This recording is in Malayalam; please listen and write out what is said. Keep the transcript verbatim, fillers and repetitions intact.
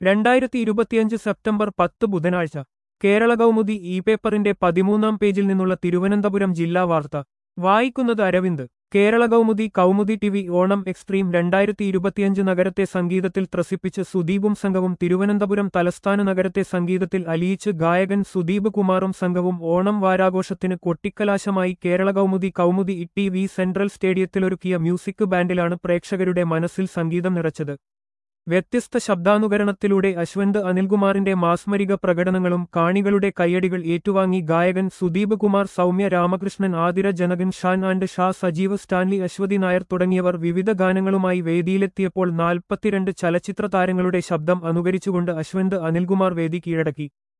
രണ്ടായിരത്തി ഇരുപത്തിയഞ്ച് സെപ്റ്റംബർ പത്ത് ബുധനാഴ്ച കേരള കൗമുദി ഇ പേപ്പറിന്റെ പതിമൂന്നാം പേജിൽ നിന്നുള്ള തിരുവനന്തപുരം ജില്ലാ വാർത്ത വായിക്കുന്നത് Aravind. Kerala Kaumudi Kaumudi T V Onam extreme രണ്ടായിരത്തി ഇരുപത്തിയഞ്ച് നഗരത്തെ സംഗീതത്തിൽ ത്രസിപ്പിച്ച് സുദീപും സംഘവും. തിരുവനന്തപുരം തലസ്ഥാന നഗരത്തെ സംഗീതത്തിൽ അലിയിച്ച് ഗായകൻ സുദീപ് കുമാറും സംഘവും. ഓണം വാരാഘോഷത്തിന് കൊട്ടിക്കലാശമായി Kerala Kaumudi Kaumudi T V central സ്റ്റേഡിയത്തിലൊരുക്കിയ മ്യൂസിക് ബാൻഡിലാണ് പ്രേക്ഷകരുടെ മനസ്സിൽ സംഗീതം നിറച്ചത്. വ്യത്യസ്ത ശബ്ദാനുകരണത്തിലൂടെ അശ്വന്ത് അനിൽകുമാറിന്റെ മാസ്മരിക പ്രകടനങ്ങളും കാണികളുടെ കയ്യടികൾ ഏറ്റുവാങ്ങി ഗായകൻ സുദീപ് കുമാർ, സൗമ്യ രാമകൃഷ്ണൻ, ആതിര ജനകൻ, ഷാൻ ആൻഡ് ഷാ, സജീവ്, സ്റ്റാൻലി, അശ്വതി നായർ തുടങ്ങിയവർ വിവിധ ഗാനങ്ങളുമായി വേദിയിലെത്തിയപ്പോൾ നാൽപ്പത്തിരണ്ട് ചലച്ചിത്ര താരങ്ങളുടെ ശബ്ദം അനുകരിച്ചുകൊണ്ട് അശ്വന്ത് അനിൽകുമാർ വേദി കീഴടക്കി.